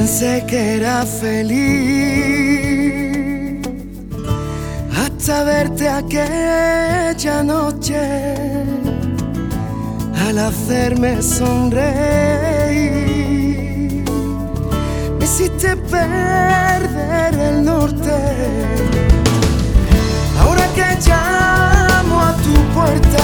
Pensé que era feliz hasta verte aquella noche, al hacerme sonreír. Me hiciste perder el norte. Ahora que llamo a tu puerta,